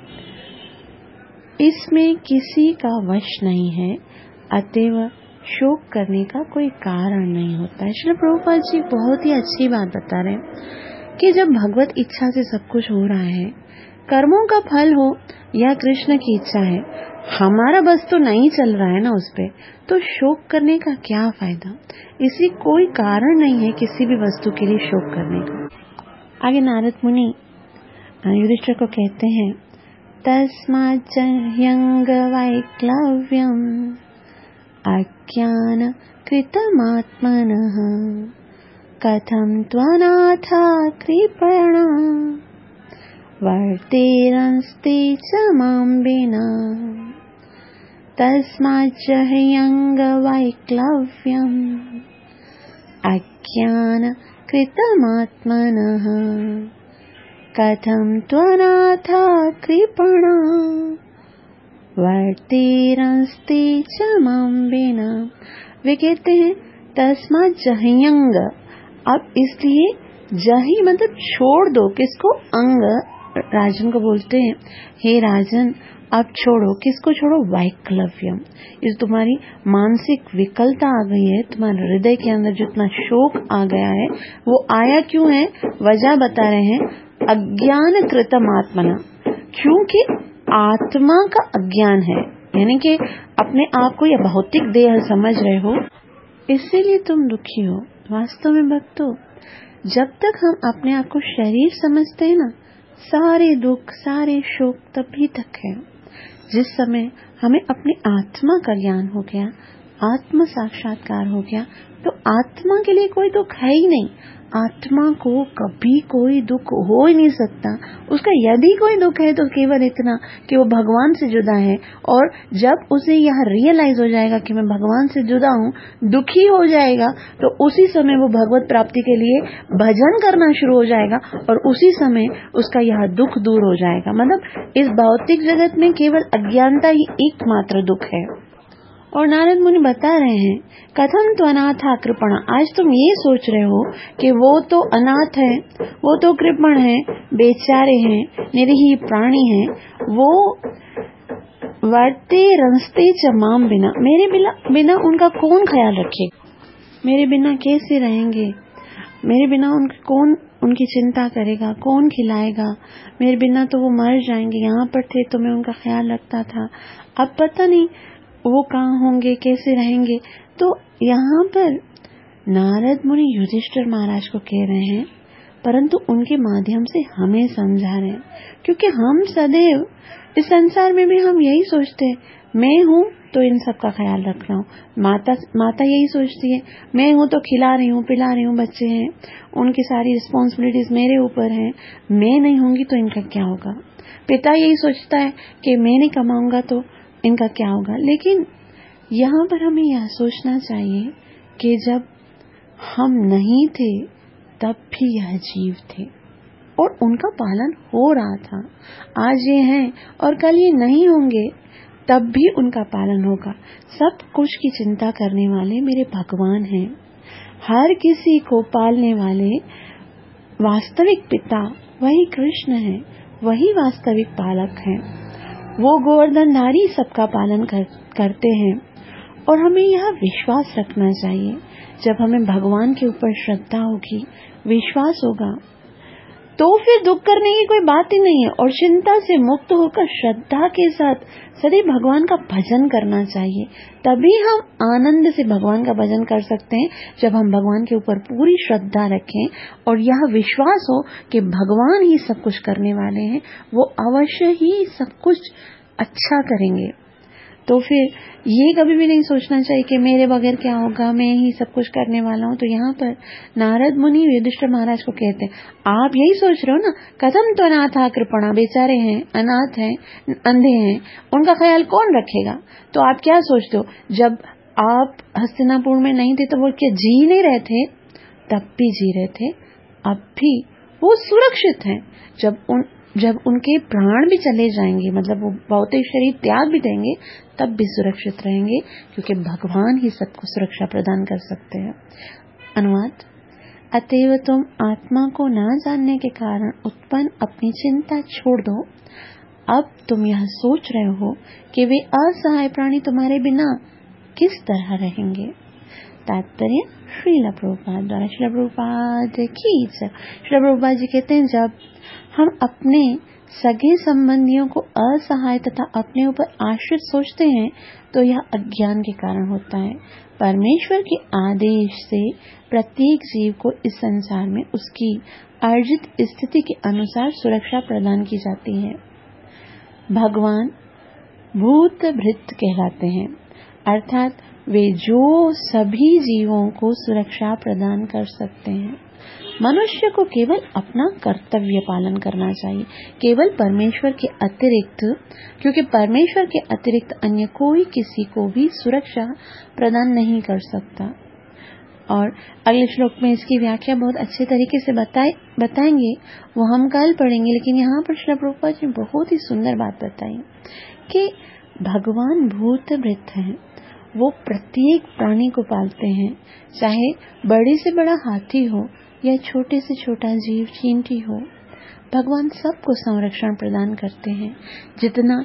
इसमें किसी का वश नहीं है, अतएव शोक करने का कोई कारण नहीं होता है। श्री प्रभुपाद जी बहुत ही अच्छी बात बता रहे हैं कि जब भगवत इच्छा से सब कुछ हो रहा है, कर्मों का फल हो या कृष्ण की इच्छा है, हमारा बस तो नहीं चल रहा है ना उस पे, तो शोक करने का क्या फायदा। इसलिए कोई कारण नहीं है किसी भी वस्तु के लिए शोक करने का। आगे नारद मुनि युधिष्ठिर को कहते हैं, तस्माच्च ह्यंग वैक्लव्यम अज्ञान कृतमात्मनः कथं त्वनाथा कृपणा वर्तेरंस्ते च मां विना। तस्माच्च ह्यंग वैक्लव्यम अज्ञान कृतमात्मनः कथं त्वनाथा कृपणा वर्तेरंस्ते च मां विना। वे कहते हैं तस्मात् जह्यंग, अब इसलिए जही मतलब छोड़ दो, किसको, अंग, राजन को बोलते हैं, हे राजन अब छोड़ो, किसको छोड़ो, वैक्लव्यम। इस तुम्हारी मानसिक विकलता आ गई है, तुम्हारे हृदय के अंदर जितना शोक आ गया है वो आया क्यों है, वजह बता रहे हैं, अज्ञान कृतम आत्मना, क्योंकि आत्मा का अज्ञान है, यानी कि अपने आप को या भौतिक देह समझ रहे हो, इसीलिए तुम दुखी हो। वास्तव में भक्तों, जब तक हम अपने आप को शरीर समझते हैं ना, सारे दुख सारे शोक तभी तक है। जिस समय हमें अपनी आत्मा का ज्ञान हो गया, आत्म साक्षात्कार हो गया तो आत्मा के लिए कोई दुख है ही नहीं। आत्मा को कभी कोई दुख हो ही नहीं सकता। उसका यदि कोई दुख है तो केवल इतना कि वो भगवान से जुदा है, और जब उसे यह रियलाइज हो जाएगा कि मैं भगवान से जुदा हूँ, दुखी हो जाएगा, तो उसी समय वो भगवत प्राप्ति के लिए भजन करना शुरू हो जाएगा और उसी समय उसका यह दुख दूर हो जाएगा। मतलब इस भौतिक जगत में केवल अज्ञानता ही एकमात्र दुख है। और नारद मुनि बता रहे हैं, कथम तो अनाथा कृपणा। आज तुम ये सोच रहे हो कि वो तो अनाथ है, वो तो कृपण है, बेचारे हैं, निरीह प्राणी हैं, वो वर्ते रंसते च माम बिना। मेरे बिना उनका कौन ख्याल रखेगा, मेरे बिना कैसे रहेंगे, मेरे बिना कौन उनकी चिंता करेगा, कौन खिलाएगा, मेरे बिना तो वो मर जाएंगे। यहाँ पर थे तो मैं उनका ख्याल रखता था, अब पता नहीं वो कहाँ होंगे, कैसे रहेंगे। तो यहाँ पर नारद मुनि युधिष्ठिर महाराज को कह रहे हैं, परंतु उनके माध्यम से हमें समझा रहे हैं, क्योंकि हम सदैव इस संसार में भी हम यही सोचते हैं, मैं हूँ तो इन सब का ख्याल रख रहा हूँ। माता यही सोचती है, मैं हूँ तो खिला रही हूँ, पिला रही हूँ, बच्चे हैं, उनकी सारी रिस्पॉन्सिबिलिटीज मेरे ऊपर हैं, मैं नहीं होंगी तो इनका क्या होगा। पिता यही सोचता है कि मैं नहीं कमाऊंगा तो इनका क्या होगा। लेकिन यहाँ पर हमें यह सोचना चाहिए कि जब हम नहीं थे तब भी यह जीव थे और उनका पालन हो रहा था। आज ये हैं और कल ये नहीं होंगे, तब भी उनका पालन होगा। सब कुछ की चिंता करने वाले मेरे भगवान हैं। हर किसी को पालने वाले वास्तविक पिता वही कृष्ण है, वही वास्तविक पालक हैं। वो गोवर्धनधारी सबका पालन करते हैं। और हमें यह विश्वास रखना चाहिए, जब हमें भगवान के ऊपर श्रद्धा होगी, विश्वास होगा, तो फिर दुख करने की कोई बात ही नहीं है। और चिंता से मुक्त होकर श्रद्धा के साथ सदैव भगवान का भजन करना चाहिए। तभी हम आनंद से भगवान का भजन कर सकते हैं, जब हम भगवान के ऊपर पूरी श्रद्धा रखें और यह विश्वास हो कि भगवान ही सब कुछ करने वाले हैं, वो अवश्य ही सब कुछ अच्छा करेंगे। तो फिर ये कभी भी नहीं सोचना चाहिए कि मेरे बगैर क्या होगा, मैं ही सब कुछ करने वाला हूँ। तो यहाँ पर नारद मुनि युधिष्ठिर महाराज को कहते हैं, आप यही सोच रहे हो ना, कथम तो अनाथा कृपणा, बेचारे हैं, अनाथ हैं, अंधे हैं, उनका ख्याल कौन रखेगा। तो आप क्या सोचते हो, जब आप हस्तिनापुर में नहीं थे तो वो क्या जी नहीं रहे थे, तब भी जी रहे थे, अब भी वो सुरक्षित हैं। जब उनके प्राण भी चले जाएंगे, मतलब वो भौतिक शरीर त्याग भी देंगे, तब भी सुरक्षित रहेंगे, क्योंकि भगवान ही सबको सुरक्षा प्रदान कर सकते हैं। अनुवाद, अतएव तुम आत्मा को न जानने के कारण उत्पन्न अपनी चिंता छोड़ दो। अब तुम यह सोच रहे हो कि वे असहाय प्राणी तुम्हारे बिना किस तरह रहेंगे। तात्पर्य श्रील प्रभुपाद द्वारा। श्रील प्रभुपाद की जय। श्रील प्रभुपाद जी कहते हैं, जब हम अपने सगे संबंधियों को असहाय तथा अपने ऊपर आश्रित सोचते हैं तो यह अज्ञान के कारण होता है। परमेश्वर के आदेश से प्रत्येक जीव को इस संसार में उसकी अर्जित स्थिति के अनुसार सुरक्षा प्रदान की जाती है। भगवान भूत भृत कहलाते हैं, अर्थात वे जो सभी जीवों को सुरक्षा प्रदान कर सकते हैं। मनुष्य को केवल अपना कर्तव्य पालन करना चाहिए, केवल परमेश्वर के अतिरिक्त, क्योंकि परमेश्वर के अतिरिक्त अन्य कोई किसी को भी सुरक्षा प्रदान नहीं कर सकता। और अगले श्लोक में इसकी व्याख्या बहुत अच्छे तरीके से बताएंगे, वो हम कल पढ़ेंगे। लेकिन यहाँ पर श्रील प्रभुपाद जी ने बहुत ही सुंदर बात बताई कि भगवान भूत भृत हैं, वो प्रत्येक प्राणी को पालते हैं, चाहे बड़े से बड़ा हाथी हो या छोटे से छोटा जीव चींटी हो। भगवान सबको संरक्षण प्रदान करते हैं। जितना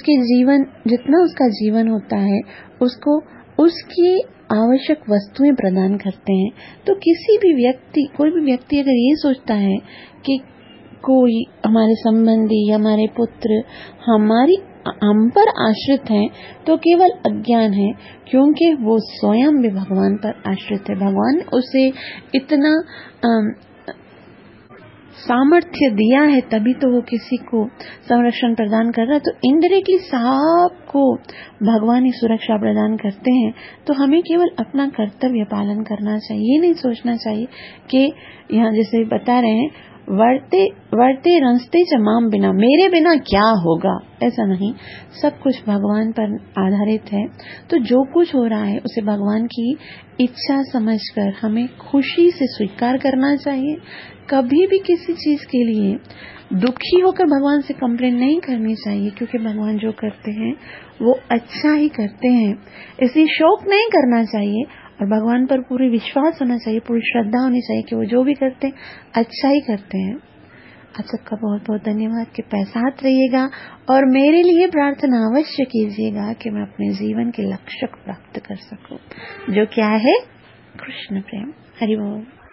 उसका जीवन होता है, उसको उसकी आवश्यक वस्तुएं प्रदान करते हैं। तो कोई भी व्यक्ति अगर ये सोचता है कि कोई हमारे संबंधी, हमारे पुत्र हम पर आश्रित हैं, तो केवल अज्ञान है, क्योंकि वो स्वयं भी भगवान पर आश्रित है। भगवान उसे इतना सामर्थ्य दिया है तभी तो वो किसी को संरक्षण प्रदान कर रहा है। तो इनडायरेक्टली सबको भगवान ही सुरक्षा प्रदान करते हैं। तो हमें केवल अपना कर्तव्य पालन करना चाहिए। ये नहीं सोचना चाहिए कि यहाँ जैसे बता रहे हैं वर्ते वर्ते रंसते च माम बिना, मेरे बिना क्या होगा, ऐसा नहीं। सब कुछ भगवान पर आधारित है। तो जो कुछ हो रहा है उसे भगवान की इच्छा समझकर हमें खुशी से स्वीकार करना चाहिए। कभी भी किसी चीज के लिए दुखी होकर भगवान से कंप्लेन नहीं करनी चाहिए, क्योंकि भगवान जो करते हैं वो अच्छा ही करते हैं। इसलिए शोक नहीं करना चाहिए और भगवान पर पूरी विश्वास होना चाहिए, पूरी श्रद्धा होनी चाहिए कि वो जो भी करते हैं अच्छा ही करते हैं। आप सबका बहुत बहुत धन्यवाद कि साथ रहिएगा और मेरे लिए प्रार्थना अवश्य कीजिएगा कि मैं अपने जीवन के लक्ष्य को प्राप्त कर सकूं, जो क्या है कृष्ण प्रेम। हरि बोल।